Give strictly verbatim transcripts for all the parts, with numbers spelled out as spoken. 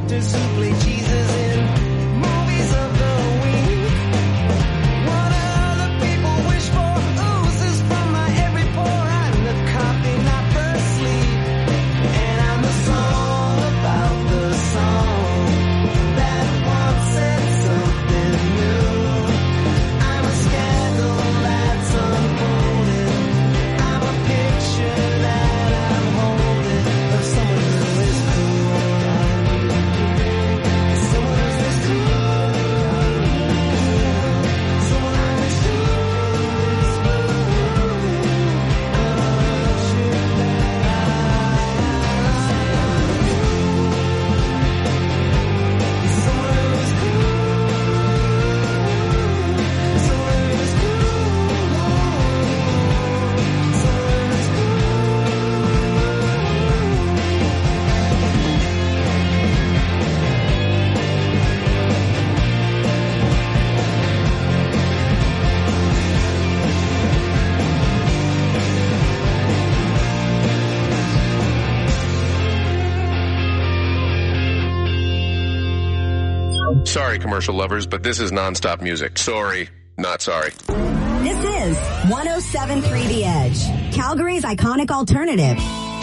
actors who play Jesus in movies of the week. What other people wish for oozes from my every pore. I'm the coffee, not the sleep. And I'm the song about the song that once said something new. I'm a scandal that's unfolding. I'm a picture that I'm holding of someone who is cool. Someone who is cool. Someone who is cool. Sorry, commercial lovers, but this is nonstop music. Sorry, not sorry. This is one oh seven point three The Edge, Calgary's iconic alternative.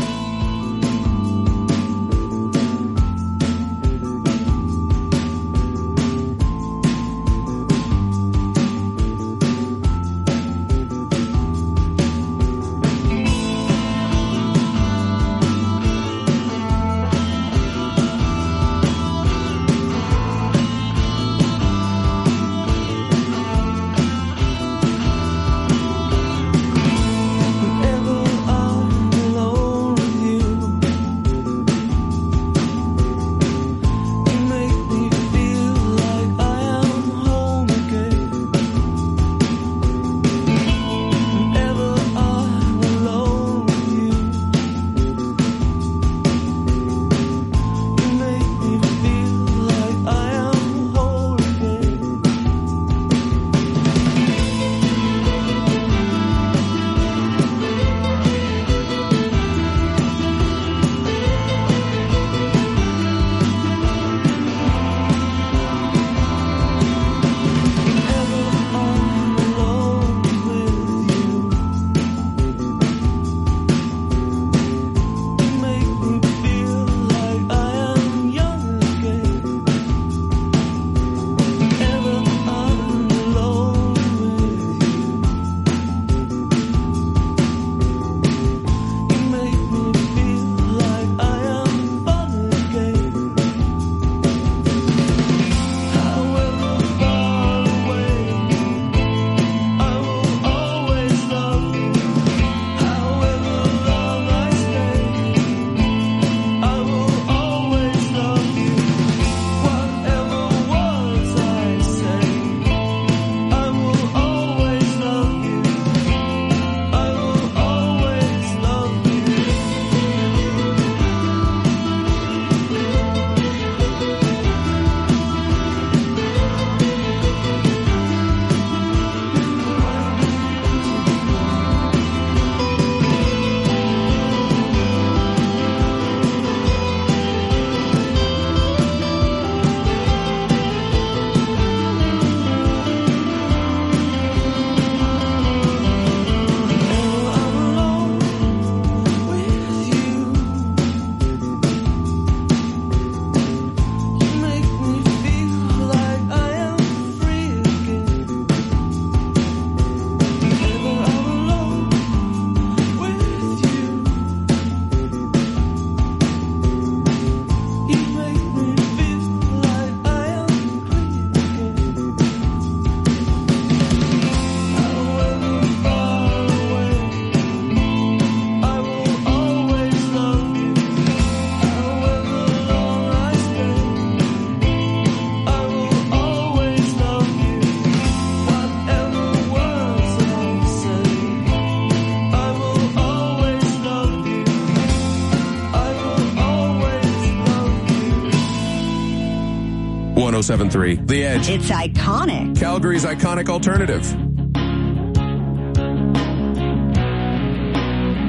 one oh seven point three The Edge. It's iconic. Calgary's iconic alternative.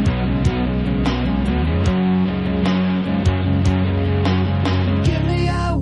Give me a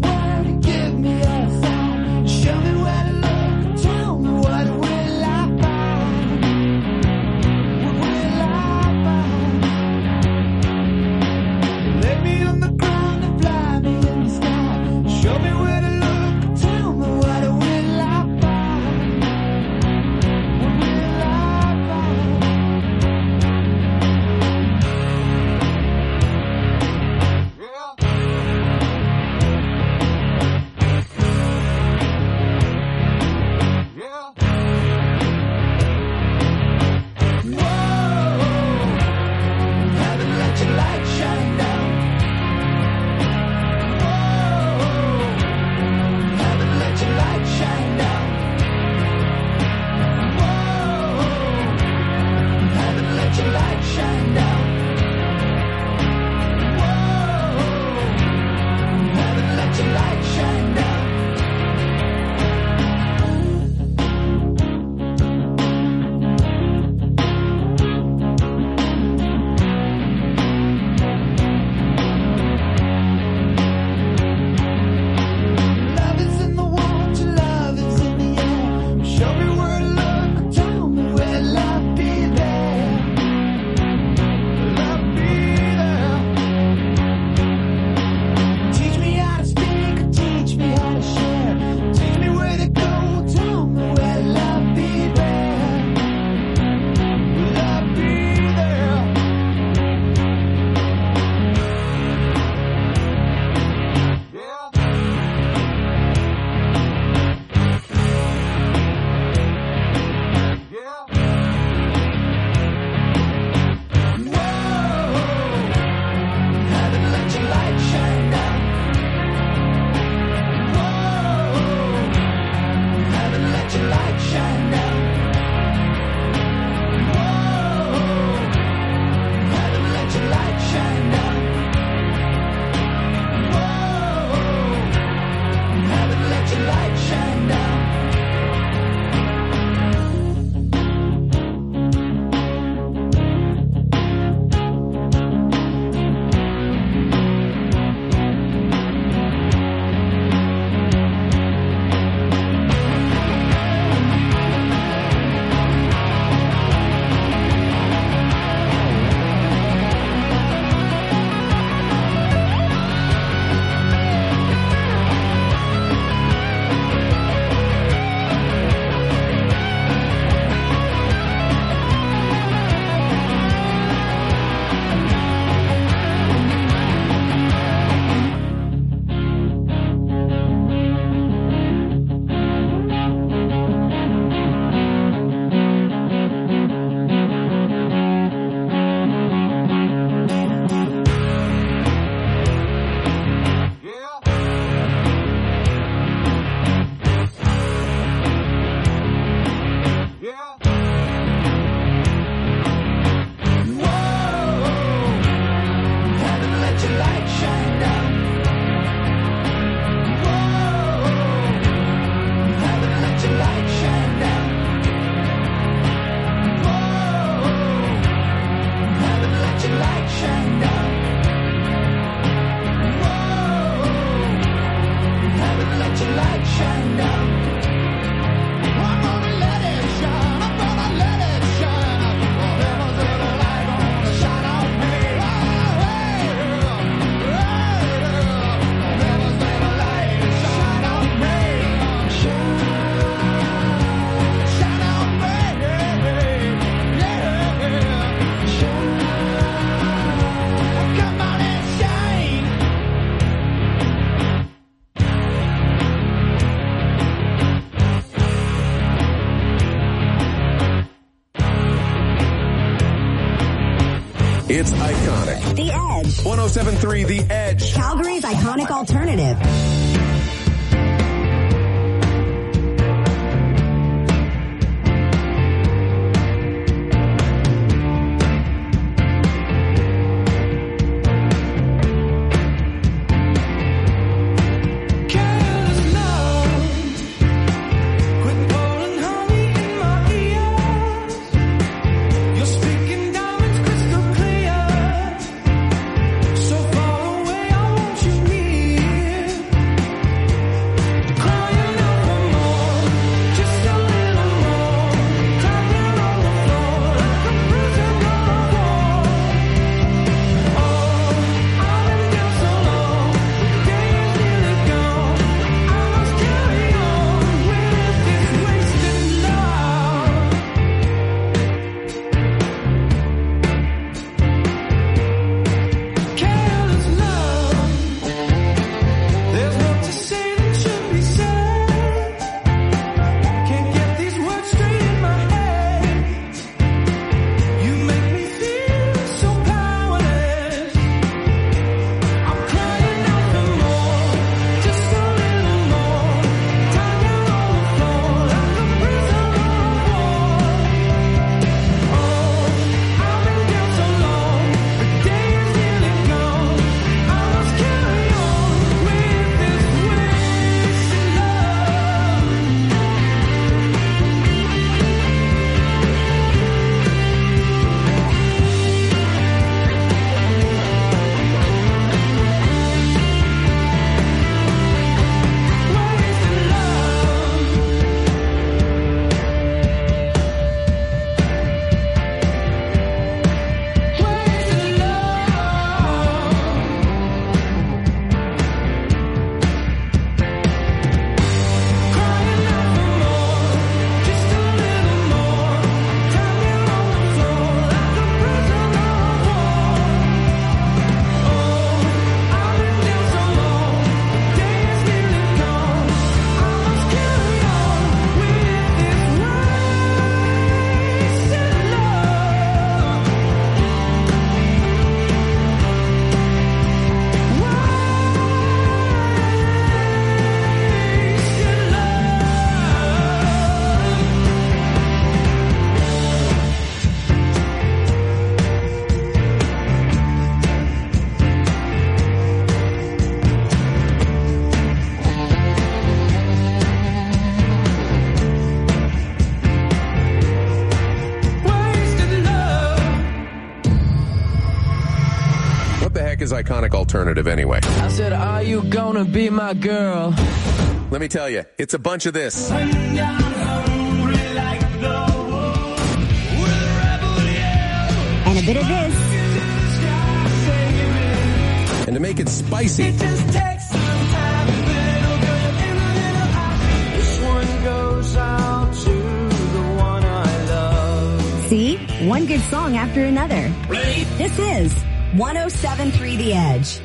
It's iconic. The Edge. one oh seven point three The Edge. Calgary's iconic alternative. So far away, I want you near. Is iconic alternative anyway? I said, are you gonna be my girl? Let me tell you, it's a bunch of this. And a bit of this. And to make it spicy, it just takes some time. Little girl in a little eye. This one goes out to the one I love. See? One good song after another. Ready? This is one oh seven point three The Edge.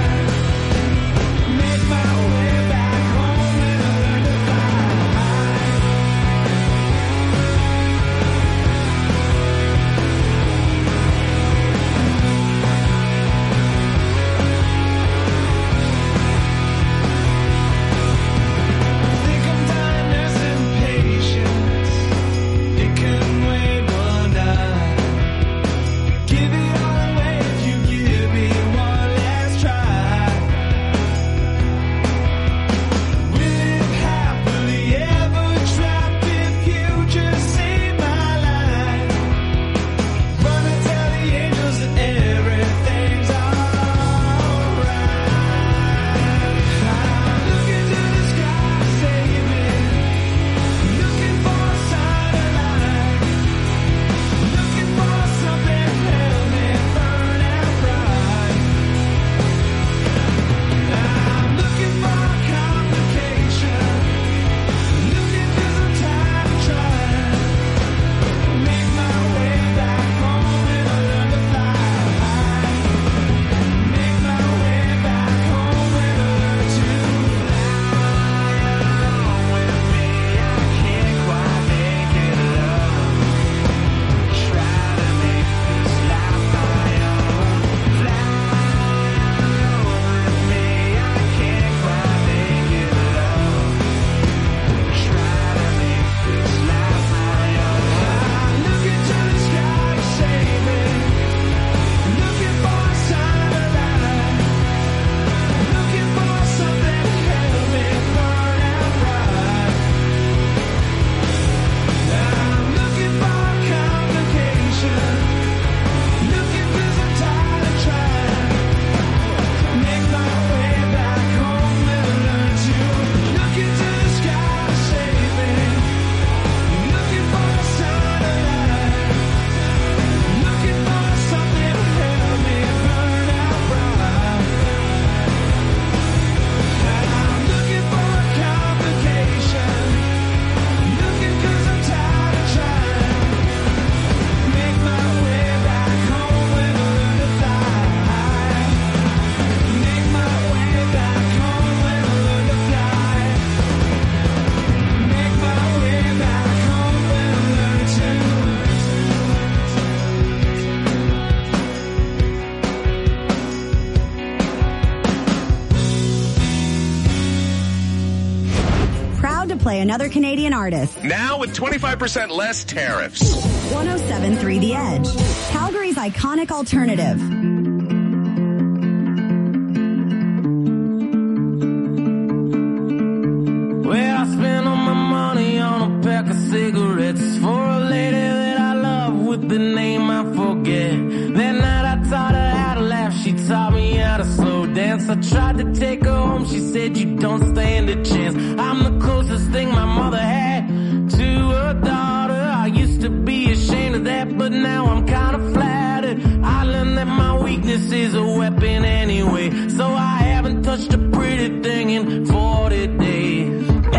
Make my way back home and learn to fly. play another Canadian artist. Now with twenty-five percent less tariffs. one oh seven point three The Edge, Calgary's iconic alternative. Well, I spent all my money on a pack of cigarettes for a lady that I love with the name I forget. That night I taught her how to laugh, she taught me how to slow dance. I tried to take her home, she said you don't stand a chance. I'm the closest thing my mother had to her daughter. I used to be ashamed of that, but now I'm kind of flattered. I learned that my weakness is a weapon anyway, so I haven't touched a pretty thing in forty days.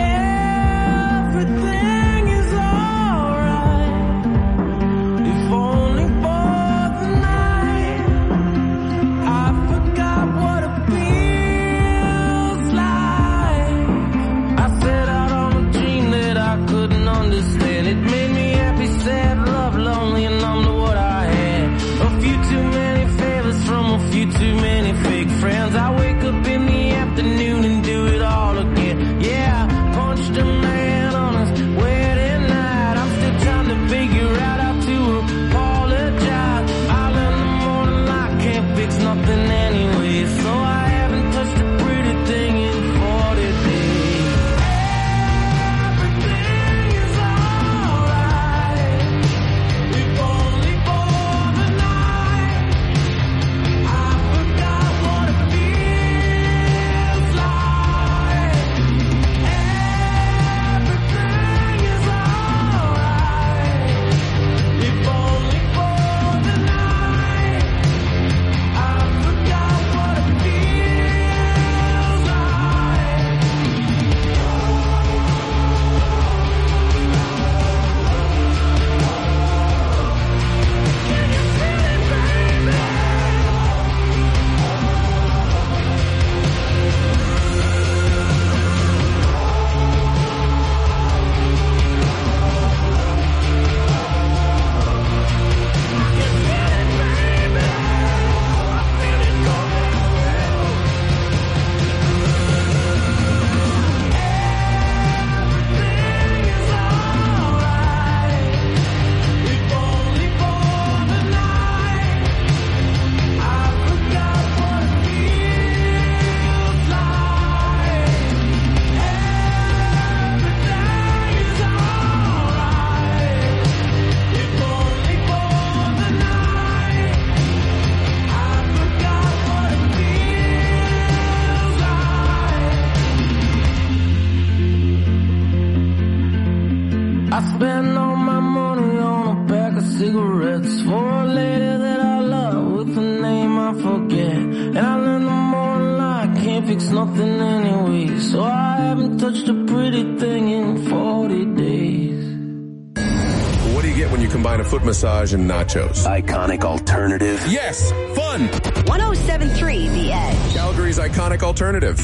Everything is alright, if only for the night. I forgot what it feels like. I set out on a dream that I couldn't understand. It made me happy, sad, love, lonely, and numb to what I had. A few too many favors from a few too many fake friends. I wake up in the afternoon and do it all again. Yeah, I punched a man on his wedding night. I'm still trying to figure out how to apologize. I learned the morning light can't fix nothing anyway, so I haven't touched a pretty thing in forty days. Everything is alright, if only for the night. I forgot what it feels like. Everything is alright, if only for the night. I forgot what it feels like. Can you feel it, baby? I spend all my money on a pack of cigarettes for a lady that I love with a name I forget. And I learned the morning light can't fix nothing anyway, so I haven't touched a pretty thing in forty days. What do you get when you combine a foot massage and nachos? Iconic alternative. Yes, fun. one oh seven point three The Edge. Calgary's iconic alternative.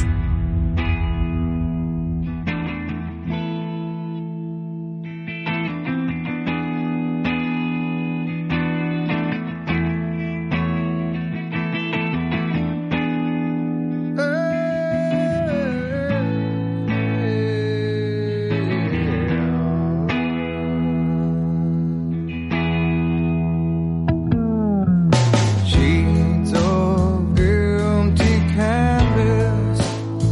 Sheets of empty canvas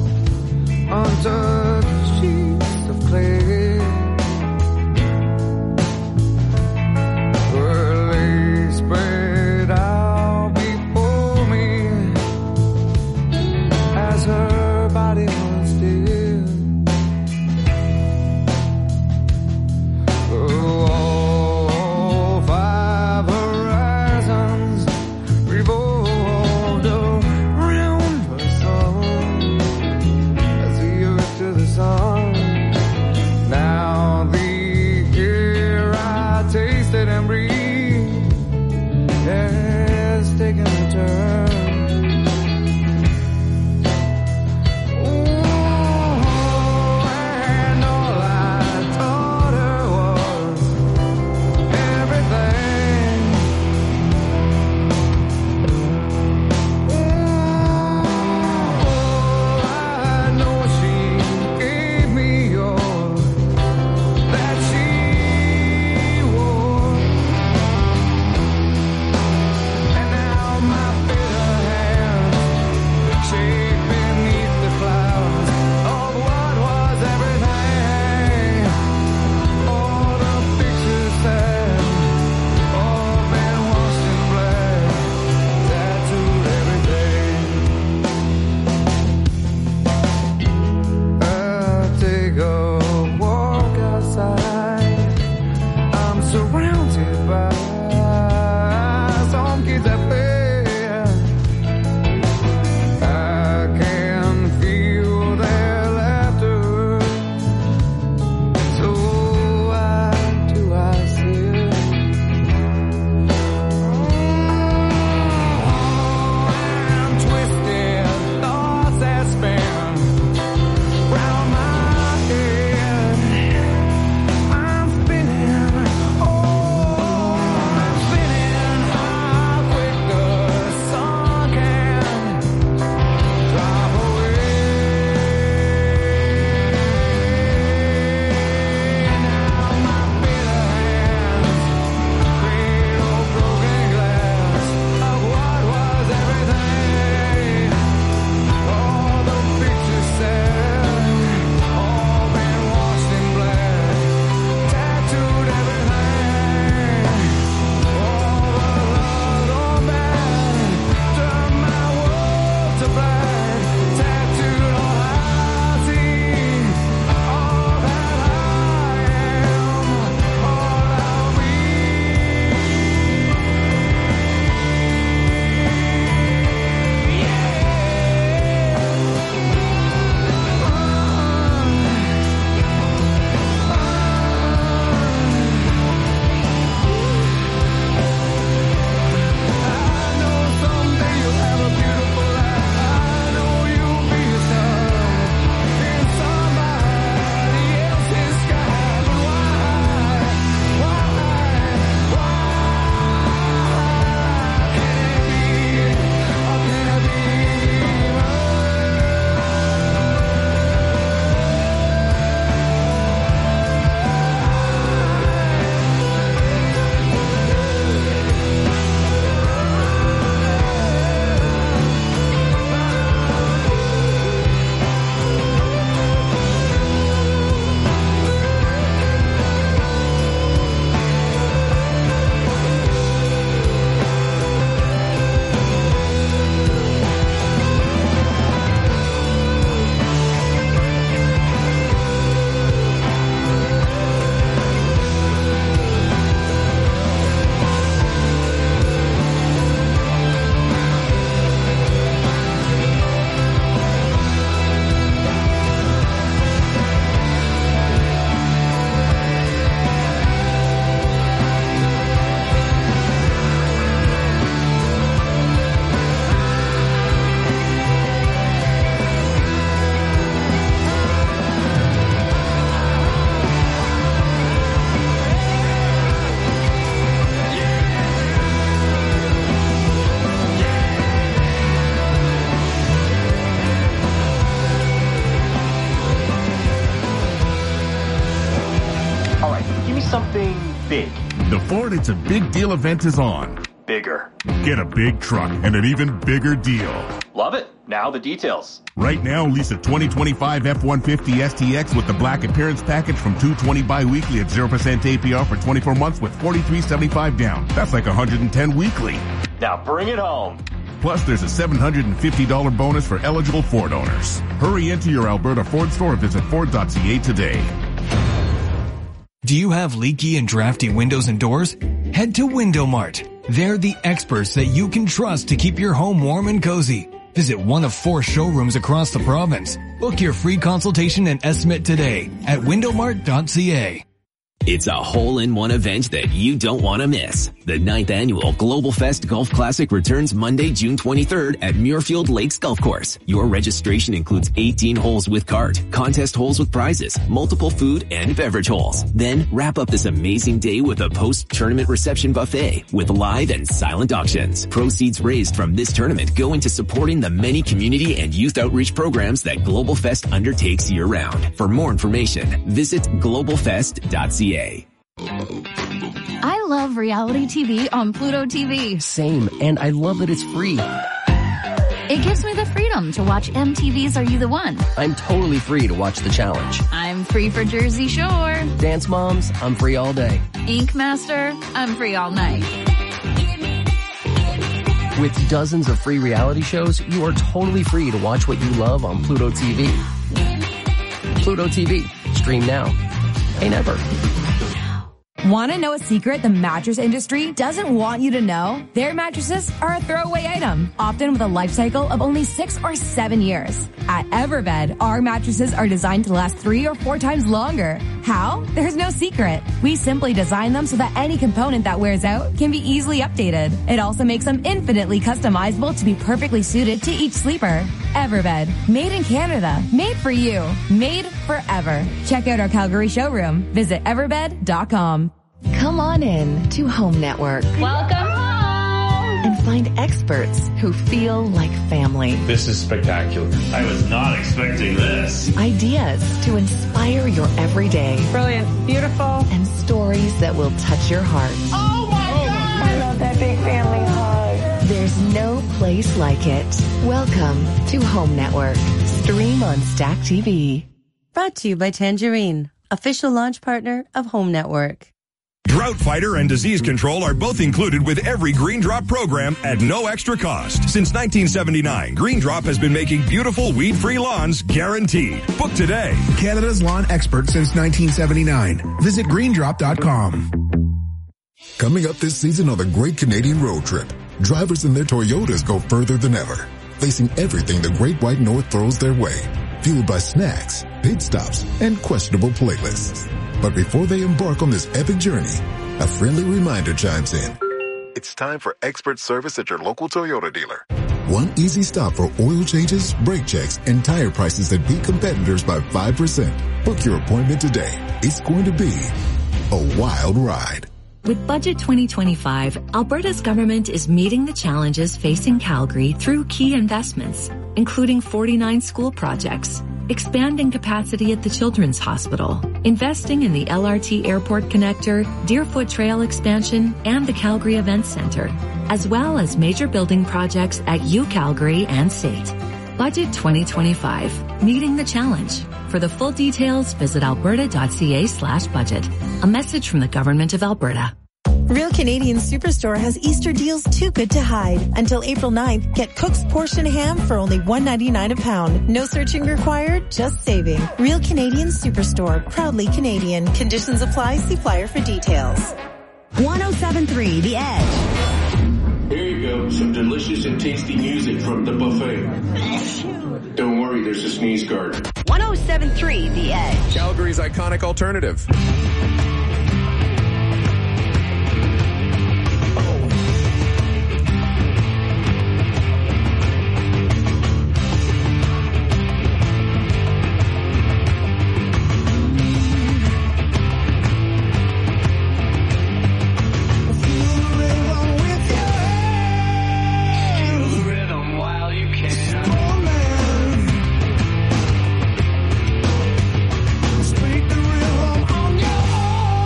something big. The Ford It's a Big Deal event is on. Bigger. Get a big truck and an even bigger deal. Love it. Now the details. Right now, lease a twenty twenty-five F one fifty S T X with the Black Appearance Package from two hundred twenty bi-weekly at zero percent A P R for twenty-four months with forty-three seventy-five down. That's like one hundred ten weekly. Now bring it home. Plus, there's a seven hundred fifty dollars bonus for eligible Ford owners. Hurry into your Alberta Ford store or visit Ford dot C A today. Do you have leaky and drafty windows and doors? Head to Window Mart. They're the experts that you can trust to keep your home warm and cozy. Visit one of four showrooms across the province. Book your free consultation and estimate today at window mart dot C A. It's a hole-in-one event that you don't want to miss. The ninth annual Global Fest Golf Classic returns Monday, June twenty-third at Muirfield Lakes Golf Course. Your registration includes eighteen holes with cart, contest holes with prizes, multiple food and beverage holes. Then wrap up this amazing day with a post-tournament reception buffet with live and silent auctions. Proceeds raised from this tournament go into supporting the many community and youth outreach programs that Global Fest undertakes year-round. For more information, visit global fest dot C A. I love reality T V on Pluto T V. Same, and I love that it's free. It gives me the freedom to watch M T V's Are You the One? I'm totally free to watch The Challenge. I'm free for Jersey Shore. Dance Moms, I'm free all day. Ink Master, I'm free all night. With dozens of free reality shows, you are totally free to watch what you love on Pluto T V. Pluto T V. Stream now. Pay never. Want to know a secret the mattress industry doesn't want you to know? Their mattresses are a throwaway item, often with a life cycle of only six or seven years. At Everbed, our mattresses are designed to last three or four times longer. How? There's no secret. We simply design them so that any component that wears out can be easily updated. It also makes them infinitely customizable to be perfectly suited to each sleeper. Everbed, made in Canada, made for you, made forever. Check out our Calgary showroom. Visit everbed dot com. Come on in to Home Network. Welcome home! And find experts who feel like family. This is spectacular. I was not expecting this. Ideas to inspire your everyday. Brilliant. Beautiful. And stories that will touch your heart. Oh my God! I love that big family hug. There's no place like it. Welcome to Home Network. Stream on Stack T V. Brought to you by Tangerine, official launch partner of Home Network. Drought Fighter and Disease Control are both included with every Green Drop program at no extra cost. Since nineteen seventy-nine, Green Drop has been making beautiful weed-free lawns guaranteed. Book today. Canada's lawn expert since nineteen seventy-nine. Visit green drop dot com. Coming up this season on the Great Canadian Road Trip, drivers in their Toyotas go further than ever, facing everything the Great White North throws their way, fueled by snacks, pit stops, and questionable playlists. But before they embark on this epic journey, a friendly reminder chimes in. It's time for expert service at your local Toyota dealer. One easy stop for oil changes, brake checks, and tire prices that beat competitors by five percent. Book your appointment today. It's going to be a wild ride. With Budget twenty twenty-five, Alberta's government is meeting the challenges facing Calgary through key investments, including forty-nine school projects, expanding capacity at the Children's Hospital, investing in the L R T Airport Connector, Deerfoot Trail expansion, and the Calgary Events Centre, as well as major building projects at UCalgary and State. Budget twenty twenty-five, meeting the challenge. For the full details, visit alberta dot c a slash budget. A message from the Government of Alberta. Real Canadian Superstore has Easter deals too good to hide. Until April ninth, get Cook's Portion Ham for only one ninety-nine a pound. No searching required, just saving. Real Canadian Superstore, proudly Canadian. Conditions apply. See flyer for details. one oh seven point three The Edge. Here you go, some delicious and tasty music from the buffet. Don't worry, there's a sneeze guard. one oh seven point three The Edge. Calgary's iconic alternative. Speak the rhythm on your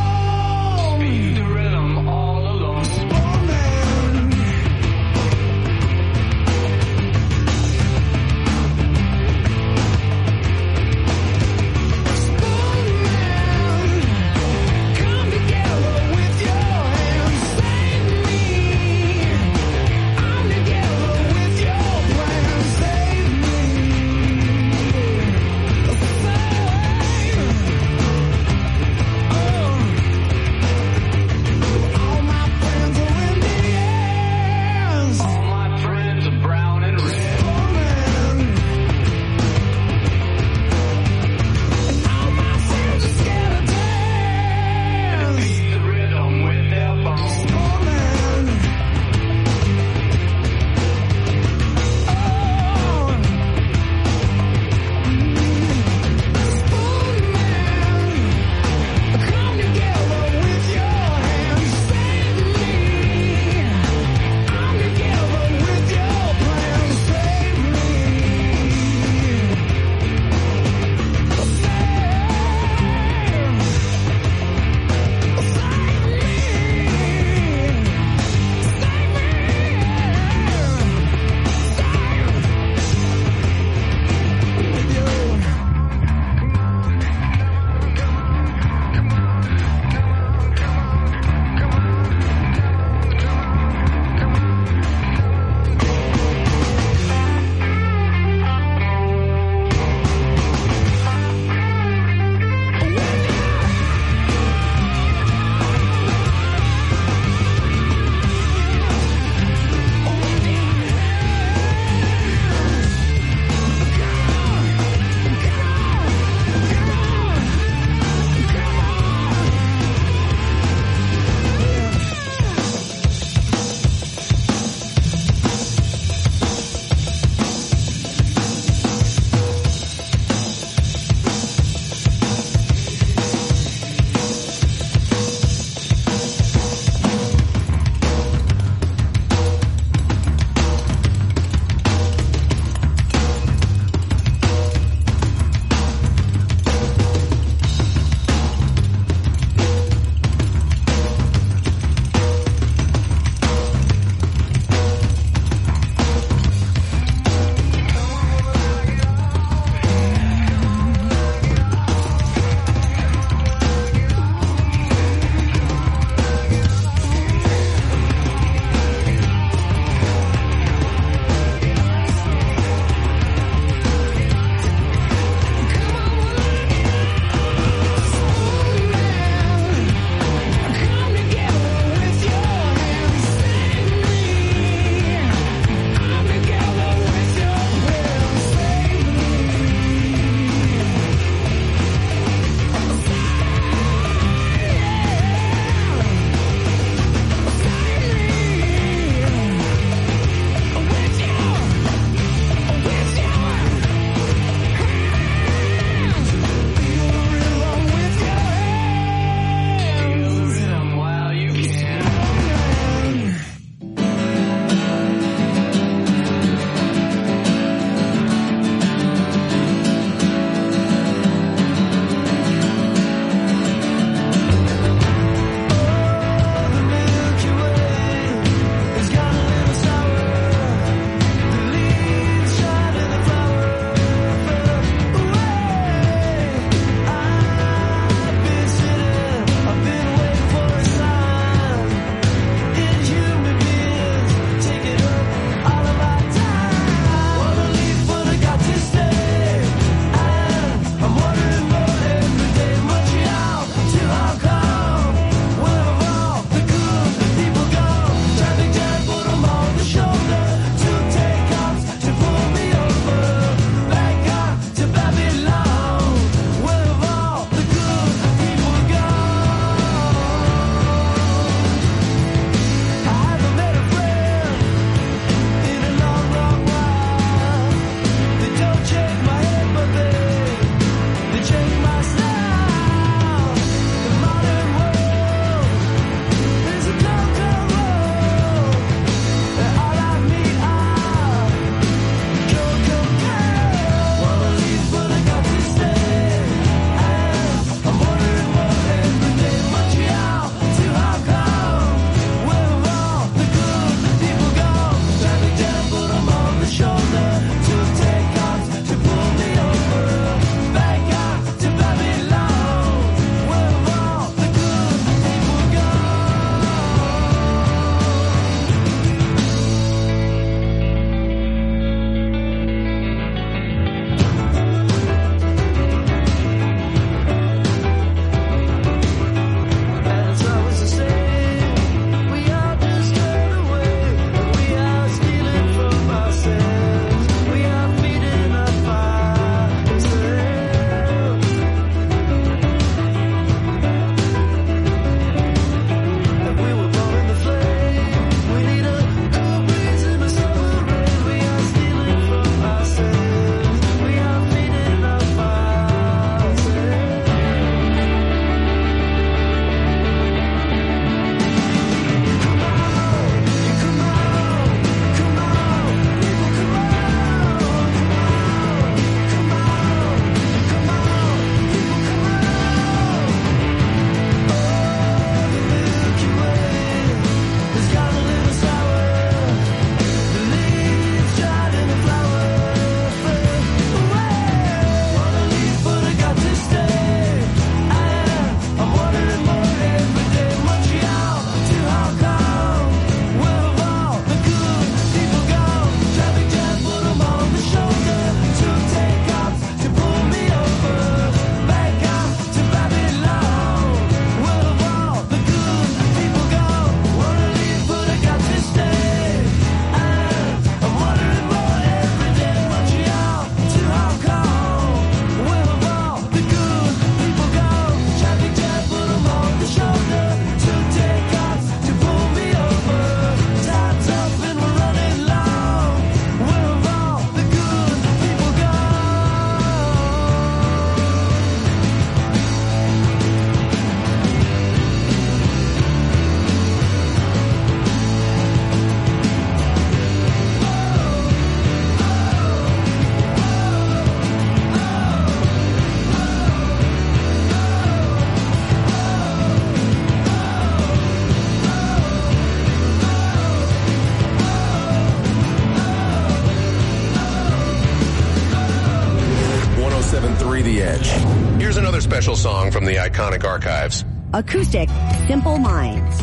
three The Edge. Here's another special song from the iconic archives. Acoustic, Simple Minds.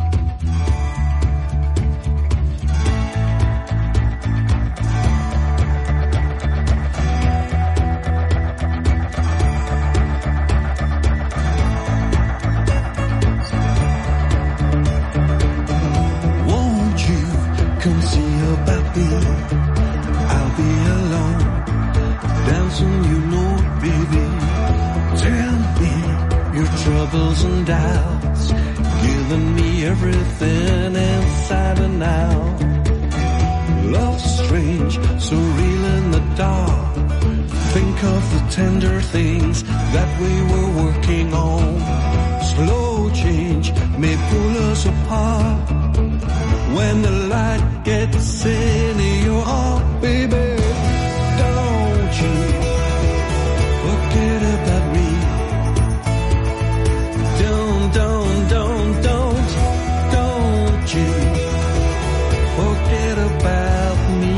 Won't you come see about me? I'll be alone, dancing, you know, baby. Tell me your troubles and doubts, giving me everything inside and out. Love's strange, so real in the dark. Think of the tender things that we were working on. Slow change may pull us apart. When the light gets in your heart, baby, don't you forget about me. Don't, don't, don't, don't, don't you forget about me.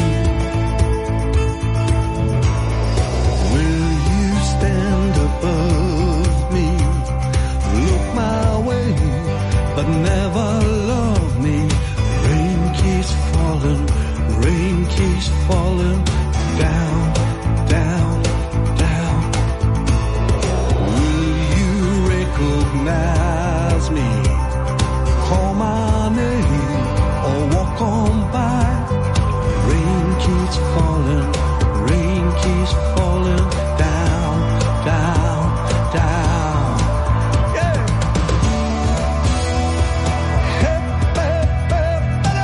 Will you stand above me? Look my way, but never love me. Rain keeps falling, rain keeps falling down, down, down. Will you recognize me? Call my name or walk on by. Rain keeps falling, rain keeps falling down, down, down. Yeah. Hey, hey, hey,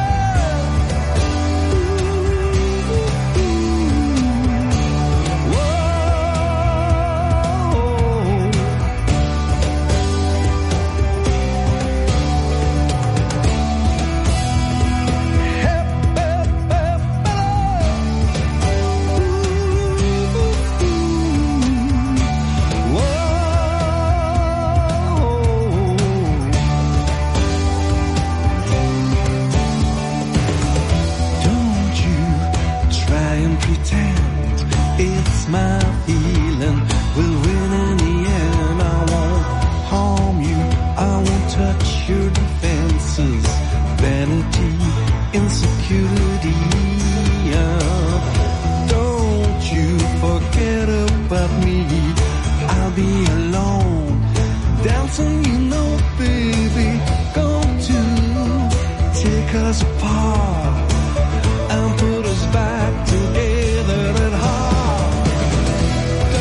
Don't you try and pretend it's my feeling. We'll win in the end. I won't harm you. I won't touch your defenses. Vanity, insecurity. Yeah. Don't you forget about me. I'll be alone, dancing, you know, baby. Go to take us apart and put us back together at heart.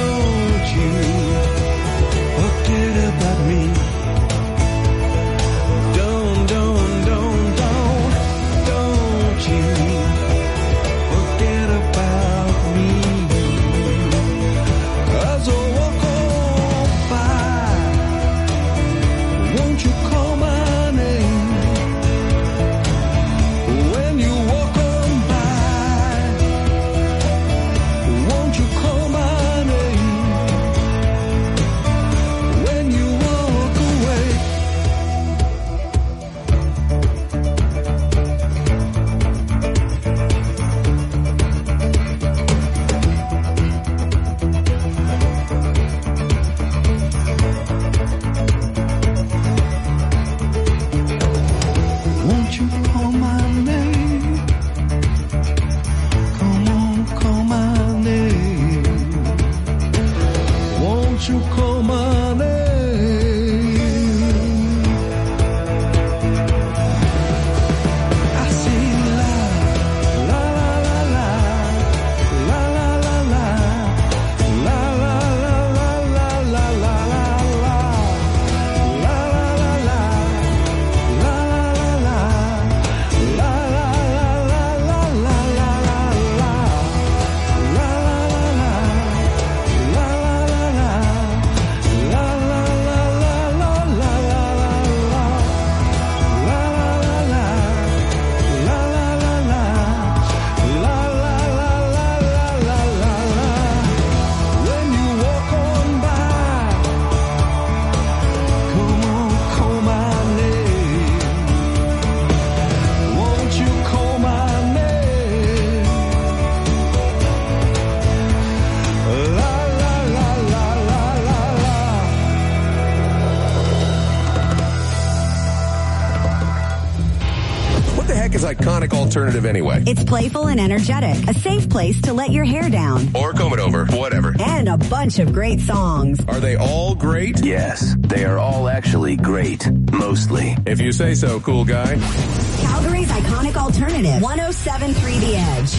iconic alternative anyway? It's playful and energetic, a safe place to let your hair down. Or comb it over, whatever. And a bunch of great songs. Are they all great? Yes, they are all actually great. Mostly. If you say so, cool guy. Calgary's iconic alternative, one oh seven point three The Edge.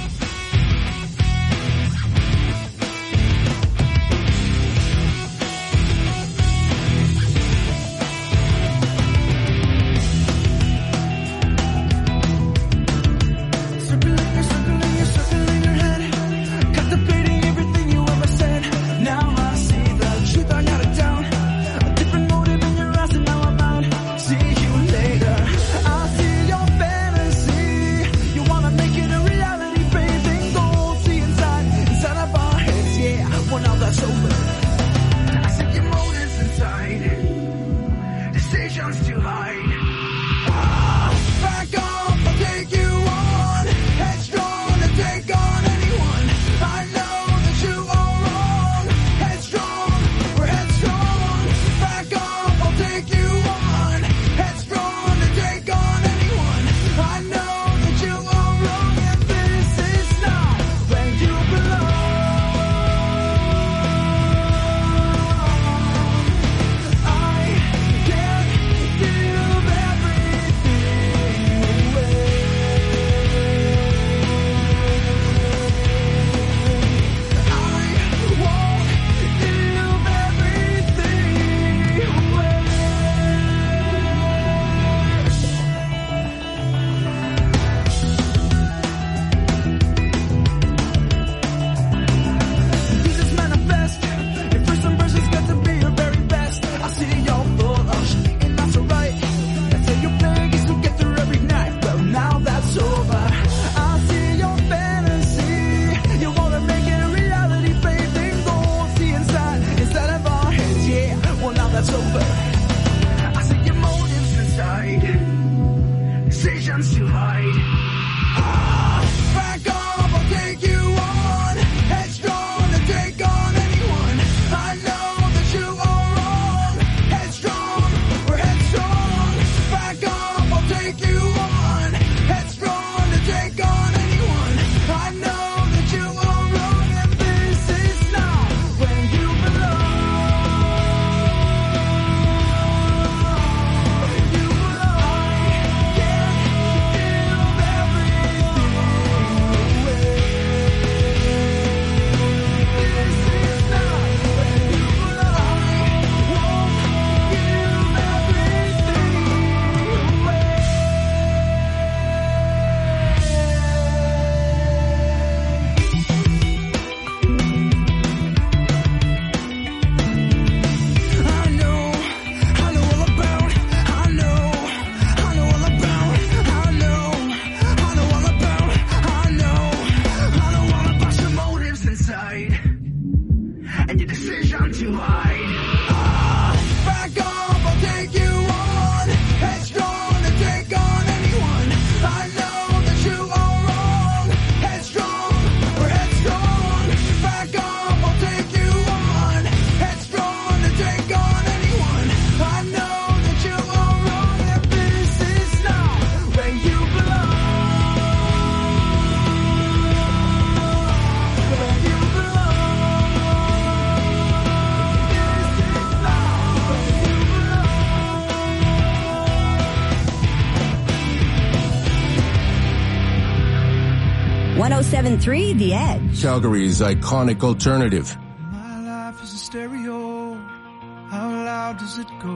one oh seven point three The Edge. Calgary's iconic alternative. My life is a stereo. How loud does it go?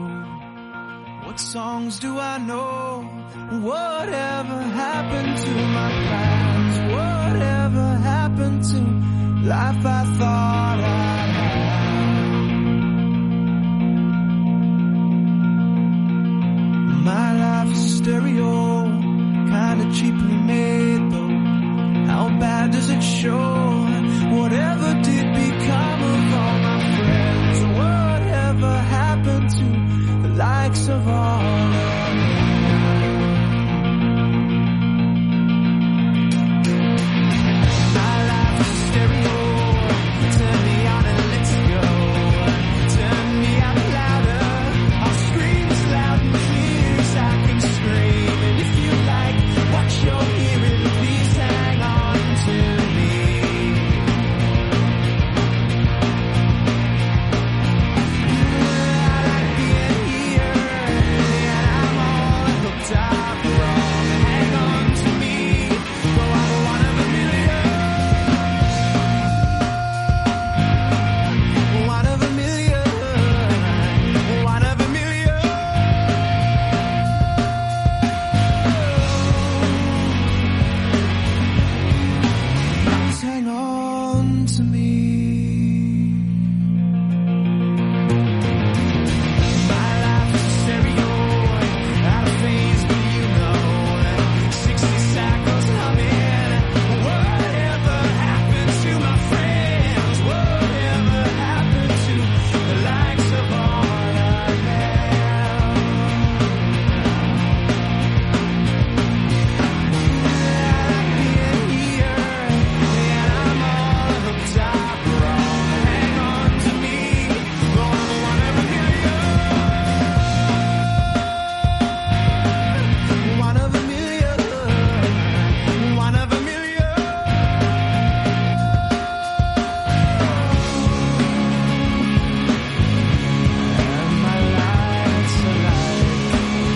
What songs do I know? Whatever happened to my plans? Whatever happened to life I thought I'd have? My life is a stereo, kinda cheaply made though. How bad does it show? Whatever did become of all my friends? Whatever happened to the likes of all of them? My life is a stereo, to me. My life is a stereo, out of phase, but you know, sixty cycles humming. Whatever happened to my friends? Whatever happened to the likes of all I have? I've been here, and I'm all hooked up wrong. Hang on to me, though I'm one of a million. One of a million. One of a million. And my lights are like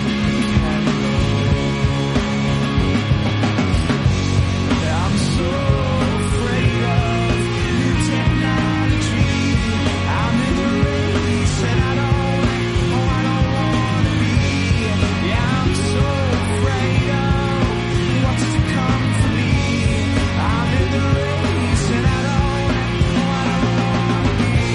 I'm so afraid of new technology. I'm in the race and I don't, oh, I don't want to be. Yeah, I'm so afraid of what's to come for me. I'm in the race and I don't, oh, I don't want to be.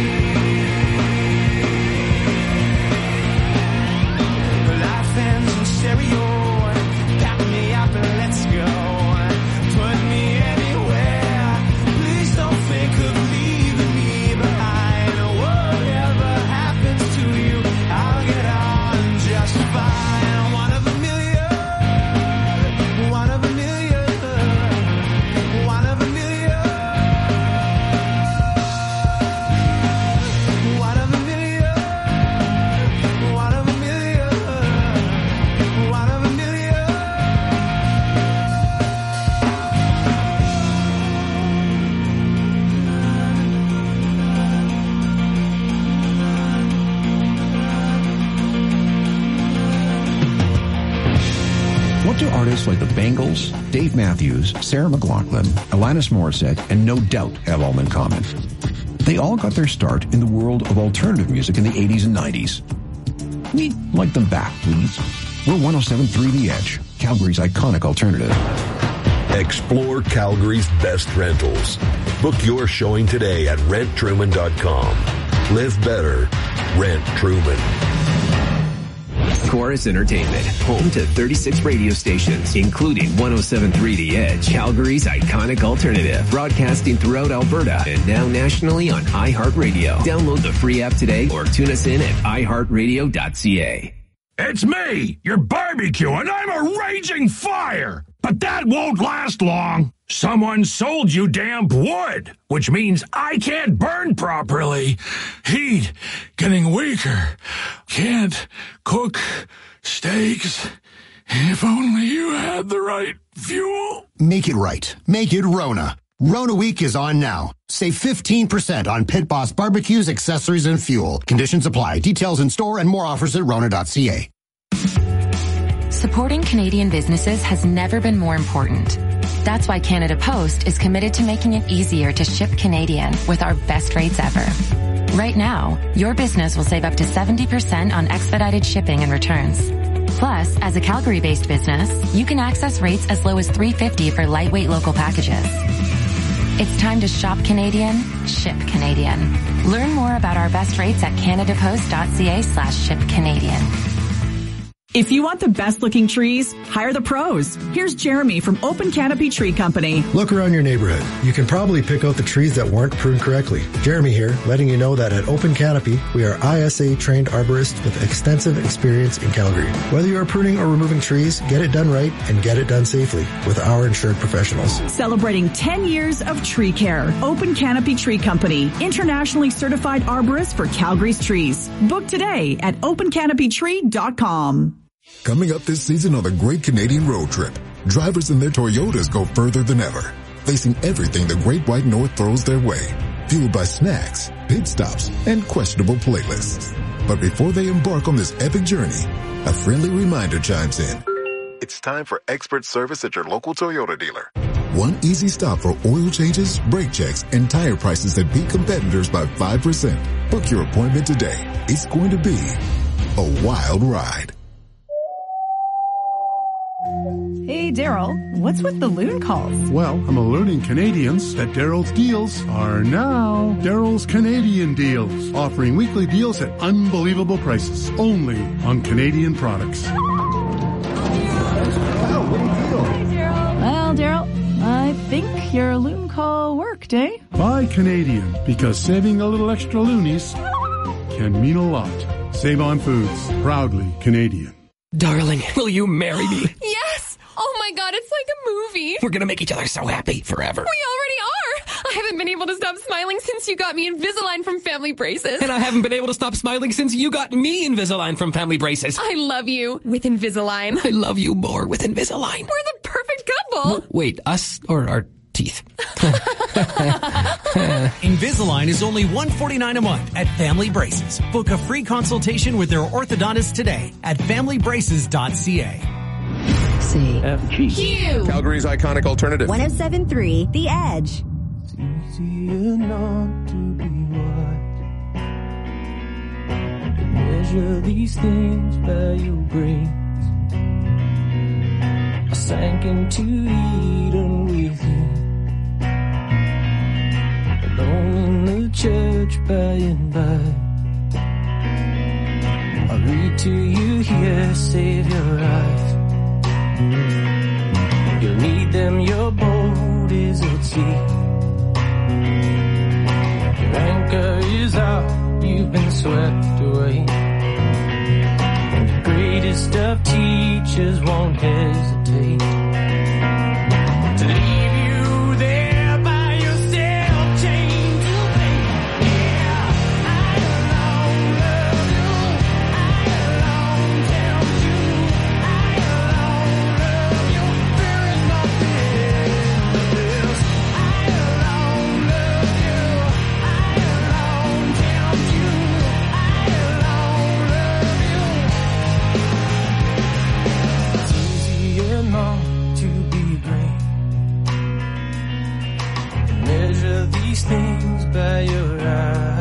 Life ends in stereo. Pack me up and let's go. Put me anywhere. Please don't think of leaving me behind. Whatever happens to you, I'll get on just fine. One of a million. One of a million. One of a million. One of a million. One of a million. One of a million. What do artists like the Bangles, Dave Matthews, Sarah McLachlan, Alanis Morissette, and No Doubt have all in common? They all got their start in the world of alternative music in the eighties and nineties. We'd like them back, please. We're one oh seven point three The Edge, Calgary's iconic alternative. Explore Calgary's best rentals. Book your showing today at rent truman dot com. Live better. Rent Truman. Chorus Entertainment, home to thirty-six radio stations, including one oh seven point three The Edge, Calgary's iconic alternative, broadcasting throughout Alberta and now nationally on iHeartRadio. Download the free app today or tune us in at i heart radio dot c a. It's me, your barbecue, and I'm a raging fire. But that won't last long. Someone sold you damp wood, which means I can't burn properly. Heat getting weaker. Can't cook steaks. If only you had the right fuel. Make it right. Make it Rona. Rona Week is on now. Save fifteen percent on Pit Boss barbecues, accessories, and fuel. Conditions apply. Details in store and more offers at rona dot c a. Supporting Canadian businesses has never been more important. That's why Canada Post is committed to making it easier to ship Canadian with our best rates ever. Right now, your business will save up to seventy percent on expedited shipping and returns. Plus, as a Calgary-based business, you can access rates as low as three dollars and fifty cents for lightweight local packages. It's time to shop Canadian, ship Canadian. Learn more about our best rates at canada post dot c a slash ship Canadian. If you want the best looking trees, hire the pros. Here's Jeremy from Open Canopy Tree Company. Look around your neighborhood. You can probably pick out the trees that weren't pruned correctly. Jeremy here, letting you know that at Open Canopy, we are I S A trained arborists with extensive experience in Calgary. Whether you are pruning or removing trees, get it done right and get it done safely with our insured professionals. Celebrating ten years of tree care. Open Canopy Tree Company, internationally certified arborist for Calgary's trees. Book today at open canopy tree dot com. Coming up this season on the Great Canadian Road Trip, drivers in their Toyotas go further than ever, facing everything the Great White North throws their way, fueled by snacks, pit stops, and questionable playlists. But before they embark on this epic journey, a friendly reminder chimes in. It's time for expert service at your local Toyota dealer. One easy stop for oil changes, brake checks, and tire prices that beat competitors by five percent. Book your appointment today. It's going to be a wild ride. Hey, Hey, Daryl, what's with the loon calls? Well, I'm alerting Canadians that Daryl's deals are now Daryl's Canadian deals, offering weekly deals at unbelievable prices, only on Canadian products. Well, Daryl, I think your loon call worked, eh? Buy Canadian, because saving a little extra loonies can mean a lot. Save on Foods, proudly Canadian. Darling, will you marry me? Yes! Oh my god, it's like a movie. We're gonna make each other so happy forever. We already are! I haven't been able to stop smiling since you got me Invisalign from Family Braces. And I haven't been able to stop smiling since you got me Invisalign from Family Braces. I love you with Invisalign. I love you more with Invisalign. We're the perfect couple. W- wait, us or our teeth? Invisalign is only one hundred forty-nine dollars a month at Family Braces. Book a free consultation with their orthodontist today at family braces dot c a. C F G Q Calgary's iconic alternative. one oh seven point three The Edge. It's easier not to be wise. To measure these things by your brains. I sank into Eden with you. Alone in the church by and by. I read to you here, save your eyes. You'll need them, your boat is at sea. Your anchor is out, you've been swept away. And the greatest of teachers won't hesitate to leave you there by yourself, chained to fate. Yeah, I alone love you. I alone tell you. I alone love you. There is nothing else. I alone love you. I alone tell you. I alone love you. It's easier not to be great. Measure these things by your eyes.